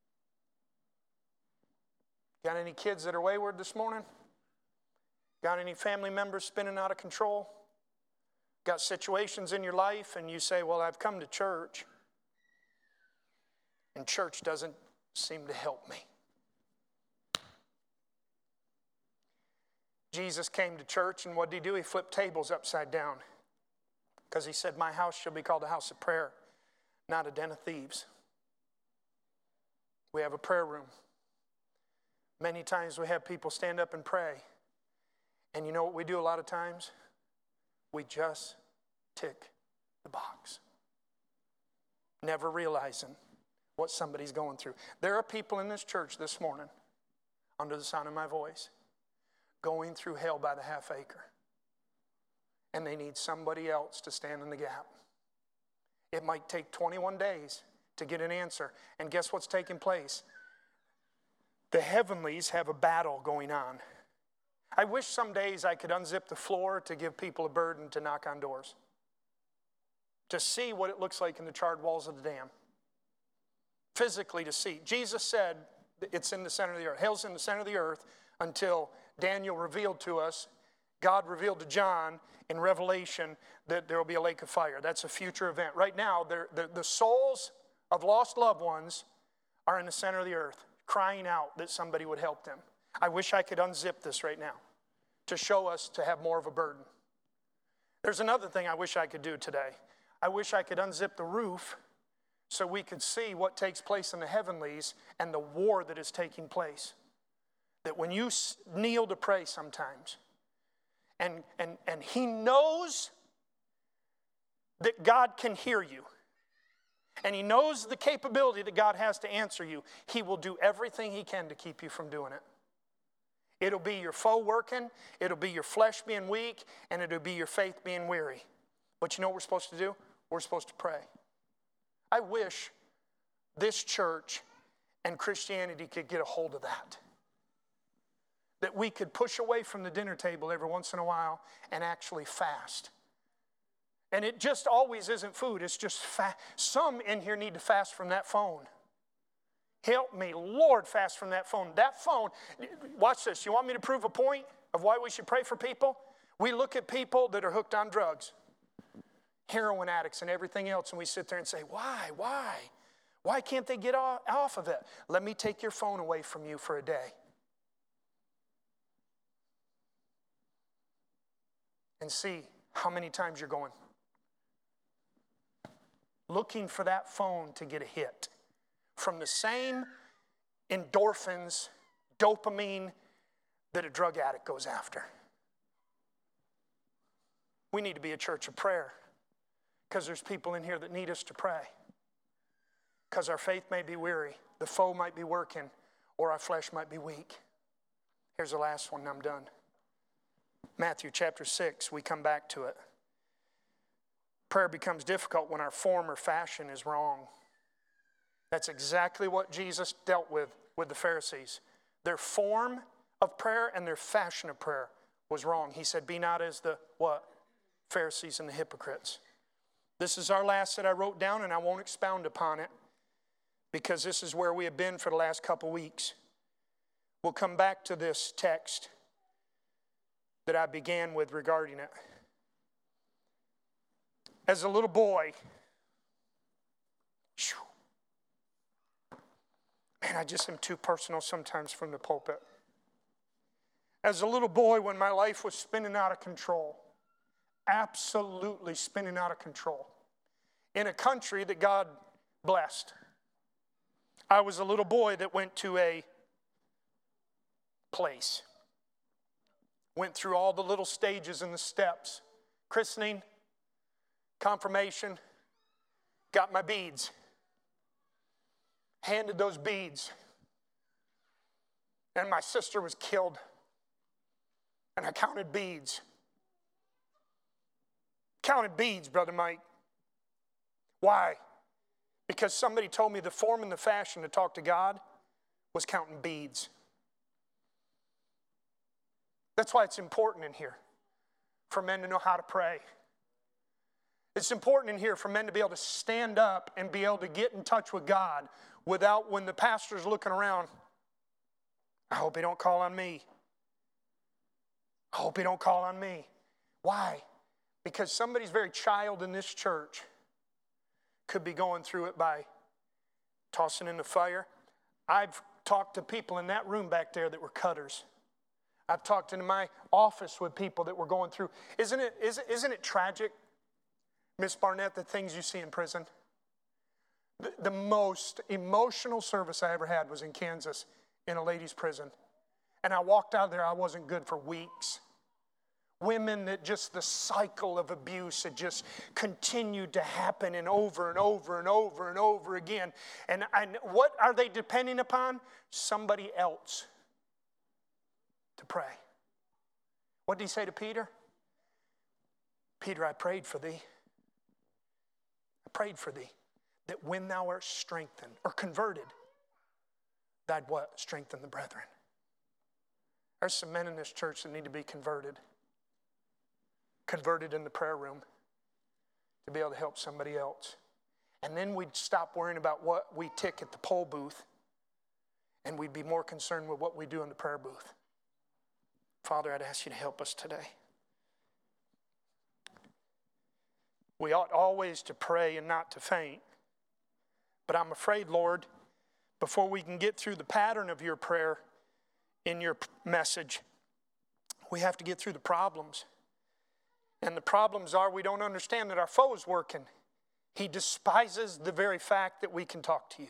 Got any kids that are wayward this morning? Got any family members spinning out of control? Got situations in your life and you say, well, I've come to church, and church doesn't seem to help me. Jesus came to church, and what did he do? He flipped tables upside down because he said, my house shall be called a house of prayer, not a den of thieves. We have a prayer room. Many times we have people stand up and pray. And you know what we do a lot of times? We just tick the box, never realizing what somebody's going through. There are people in this church this morning, under the sound of my voice, going through hell by the half acre. And they need somebody else to stand in the gap. It might take twenty-one days to get an answer. And guess what's taking place? The heavenlies have a battle going on. I wish some days I could unzip the floor to give people a burden to knock on doors, to see what it looks like in the charred walls of the dam. Physically to see. Jesus said it's in the center of the earth. Hell's in the center of the earth until Daniel revealed to us God revealed to John in Revelation that there will be a lake of fire. That's a future event. Right now, the, the souls of lost loved ones are in the center of the earth, crying out that somebody would help them. I wish I could unzip this right now to show us to have more of a burden. There's another thing I wish I could do today. I wish I could unzip the roof so we could see what takes place in the heavenlies and the war that is taking place. That when you kneel to pray sometimes, and, and, and He knows that God can hear you, and He knows the capability that God has to answer you, He will do everything He can to keep you from doing it. It'll be your foe working, it'll be your flesh being weak, and it'll be your faith being weary. But you know what we're supposed to do? We're supposed to pray. I wish this church and Christianity could get a hold of that. That we could push away from the dinner table every once in a while and actually fast. And it just always isn't food, it's just fast. Some in here need to fast from that phone. Help me, Lord, fast from that phone. That phone, watch this. You want me to prove a point of why we should pray for people? We look at people that are hooked on drugs, heroin addicts and everything else, and we sit there and say, why, why? Why can't they get off of it? Let me take your phone away from you for a day. And see how many times you're going. Looking for that phone to get a hit from the same endorphins, dopamine that a drug addict goes after. We need to be a church of prayer because there's people in here that need us to pray. Because our faith may be weary, the foe might be working, or our flesh might be weak. Here's the last one and I'm done. Matthew chapter six, we come back to it. Prayer becomes difficult when our form or fashion is wrong. That's exactly what Jesus dealt with with the Pharisees. Their form of prayer and their fashion of prayer was wrong. He said, be not as the, what? Pharisees and the hypocrites. This is our last that I wrote down, and I won't expound upon it because this is where we have been for the last couple weeks. We'll come back to this text that I began with regarding it. As a little boy, whew, man, I just am too personal sometimes from the pulpit. As a little boy, when my life was spinning out of control, absolutely spinning out of control, in a country that God blessed, I was a little boy that went to a place, went through all the little stages and the steps, christening, confirmation, got my beads, handed those beads, and my sister was killed, and I counted beads. Counted beads, Brother Mike. Why? Because somebody told me the form and the fashion to talk to God was counting beads. That's why it's important in here for men to know how to pray. It's important in here for men to be able to stand up and be able to get in touch with God without, when the pastor's looking around, I hope he don't call on me. I hope he don't call on me. Why? Because somebody's very child in this church could be going through it by tossing in the fire. I've talked to people in that room back there that were cutters. I've talked in my office with people that were going through. Isn't it, isn't, isn't it tragic, Miss Barnett, the things you see in prison? The, the most emotional service I ever had was in Kansas in a ladies' prison. And I walked out of there, I wasn't good for weeks. Women that just the cycle of abuse had just continued to happen and over and over and over and over again. And, and what are they depending upon? Somebody else to pray. What did he say to Peter? Peter, I prayed for thee. I prayed for thee that when thou art strengthened or converted, thou'd what? Strengthen the brethren. There's some men in this church that need to be converted. Converted in the prayer room to be able to help somebody else. And then we'd stop worrying about what we tick at the poll booth and we'd be more concerned with what we do in the prayer booth. Father, I'd ask you to help us today. We ought always to pray and not to faint. But I'm afraid, Lord, before we can get through the pattern of your prayer in your message, we have to get through the problems. And the problems are we don't understand that our foe is working. He despises the very fact that we can talk to you.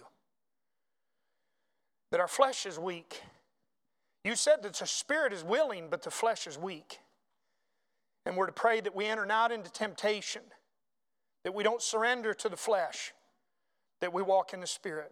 That our flesh is weak. You said that the spirit is willing, but the flesh is weak. And we're to pray that we enter not into temptation, that we don't surrender to the flesh, that we walk in the Spirit.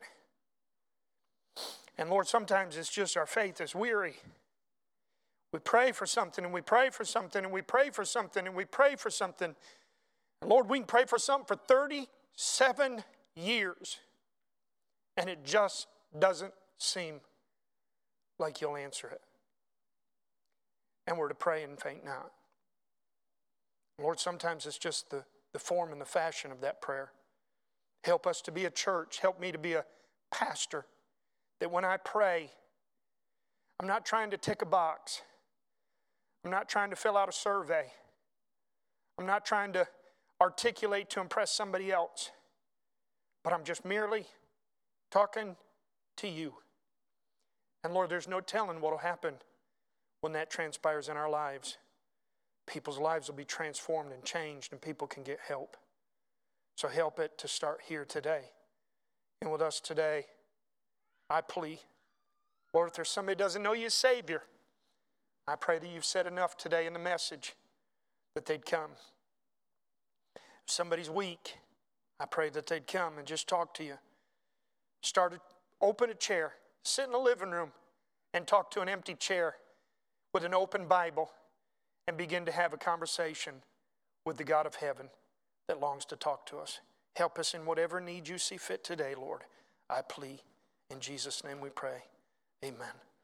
And Lord, sometimes it's just our faith is weary. We pray for something, and we pray for something, and we pray for something, and we pray for something. And Lord, we can pray for something for thirty-seven years, and it just doesn't seem like you'll answer it. And we're to pray and faint not. Lord, sometimes it's just the, the form and the fashion of that prayer. Help us to be a church. Help me to be a pastor. That when I pray, I'm not trying to tick a box. I'm not trying to fill out a survey. I'm not trying to articulate to impress somebody else. But I'm just merely talking to you. And Lord, there's no telling what will happen when that transpires in our lives. People's lives will be transformed and changed, and people can get help. So help it to start here today. And with us today, I plea, Lord, if there's somebody who doesn't know you as Savior, I pray that you've said enough today in the message that they'd come. If somebody's weak, I pray that they'd come and just talk to you. Start, a, open a chair, sit in the living room and talk to an empty chair with an open Bible and begin to have a conversation with the God of heaven that longs to talk to us. Help us in whatever need you see fit today, Lord. I plea. In Jesus' name we pray. Amen.